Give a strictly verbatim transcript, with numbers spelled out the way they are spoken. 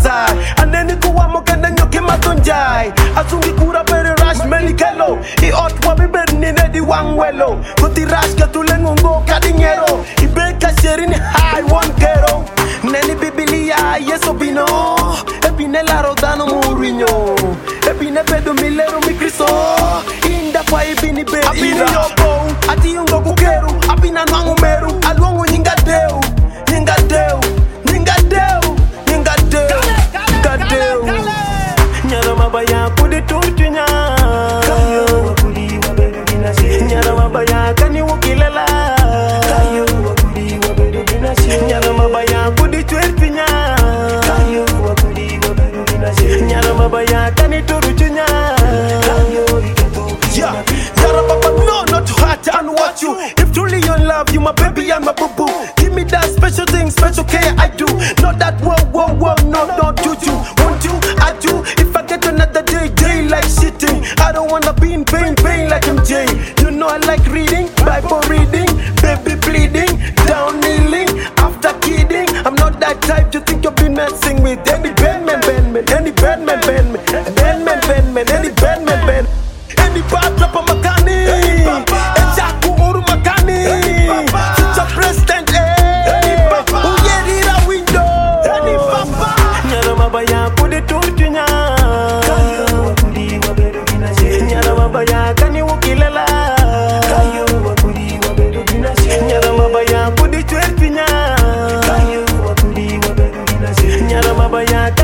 masai. Aneni kuwa mokenda nyoke matonjai. Asungi kura pere rash melikelo. I ot wabi berni nedi wangwelo. Kuti rash katulengongo kadingero. Ibeka sherini high one kero. Neni bibilia yeso bino. Ebine la rodano murinho. Ebine bedo milero mi kriso. Inda kwa ibini be Abini yobo Ati yungo kukeru Abina nwangu meru Alwangu nyinga deu Nyinga deu Nyinga deu Nyinga deu Nyinga deu Nyara mabaya kudi turtunya Kayo wakuli wabedu dinasi Nyara mabaya kani wukilela Kayo wakuli wabedu dinasi Nyara mabaya kudi tuerpinya Kayo wakuli wabedu dinasi Nyara mabaya kani turutunya Kayo yeah, Yara Papa, no, not to hurt and watch you. If truly you love you, my baby and my boo boo. Give me that special thing, special care I do. Not that whoa, whoa, whoa, no, not do you. Want you, I do. If I get another day, day like shitting. I don't wanna be in pain, pain like M J. You know I like reading, Bible reading, baby bleeding, down kneeling, after kidding. I'm not that type you think you've been messing with. Any bandman, bandman, any bandman, bandman, bandman, bandman, any bandman, bandman. Any bad rapper makani, Ejaku uru makani, future president eh, uyerira window. Nyara mabaya kudi turtunya, kayo wakudi wabedu dinasi. Nyara mabaya kani wukilela, kayo wakudi wabedu dinasi. Nyara mabaya kudi tuerpinya, kayo wakudi wabedu dinasi. Nyara mabaya